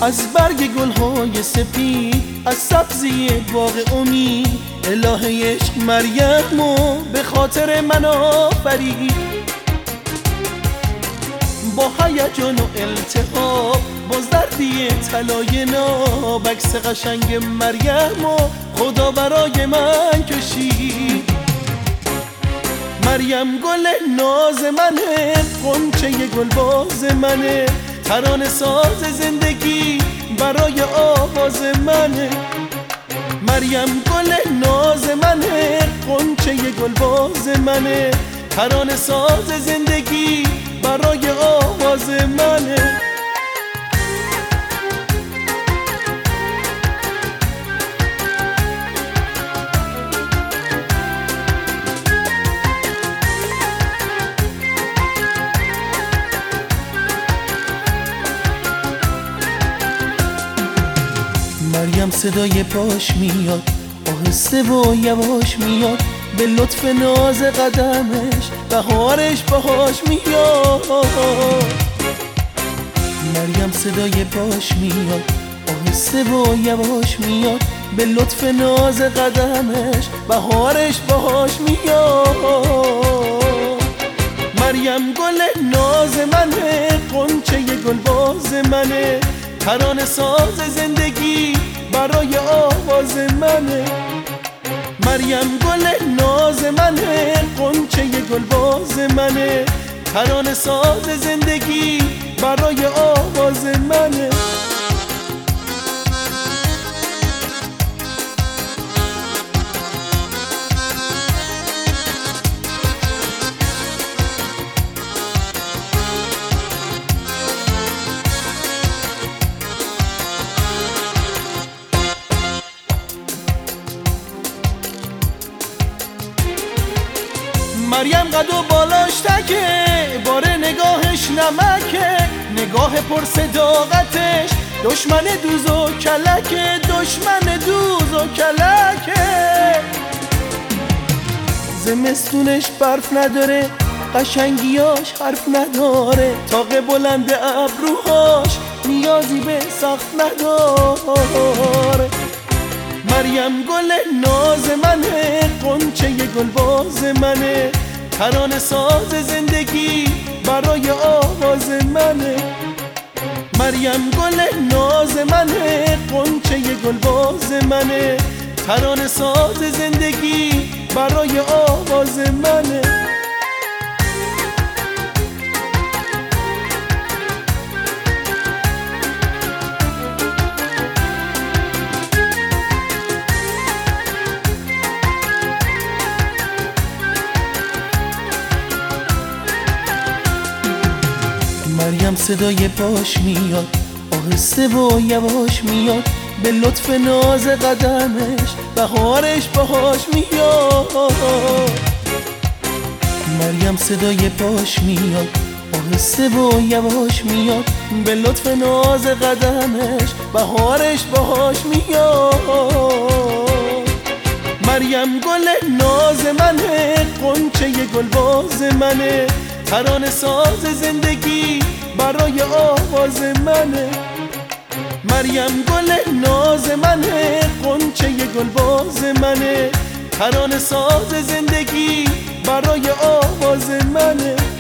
از برگ گلهای سپید، از سبزی باغ امید، الهه عشق مریمو به خاطر من آفرید. با هیجان و التهاب، با زردی طلای ناب، عکس قشنگ مریمو خدا برای من کشید. مریم گل ناز منه، غنچه گلباز منه، ترانه ساز زندگی برای آواز منه. مریم گل ناز منه، غنچه گلباز منه، ترانه ساز زندگی برای آواز منه. مریم صدای پاش میاد، آهسته و یواش میاد، به لطف ناز قدمش بهارش باهاش میاد. مریم صدای پاش میاد، آهسته و یواش میاد، به لطف ناز قدمش بهارش باهاش میاد. مریم گل ناز منه، غنچه گلباز منه، ترانه ساز زندگی برای آواز منه. مریم گل ناز منه، غنچه گلباز منه، ترانه ساز زندگی برای آواز منه. مریم قد و بالاش تکه، بار نگاهش نمکه، نگاه پر صداقتش دشمن دوز و کلکه، دشمن دوز و کلکه. زمستونش برف نداره، قشنگیاش حرف نداره، طاق بلند ابروهاش نیازی به سقف نداره. مریم گل ناز منه، غنچه گلباز منه، ترانه ساز زندگی برای آواز منه. مریم گل ناز منه، غنچه گلباز منه، ترانه ساز زندگی برای آواز منه. مریم صدای پاش میاد، آهسته و یواش میاد، به لطف ناز قدمش بهارش باهاش میاد. مریم صدای پاش میاد، آهسته و یواش میاد، به لطف ناز قدمش بهارش باهاش میاد. مریم گل ناز منه، غنچه گلباز منه، ترانه ساز زندگی برای آواز منه. مریم گل ناز منه، غنچه گلباز منه، ترانه ساز زندگی برای آواز منه.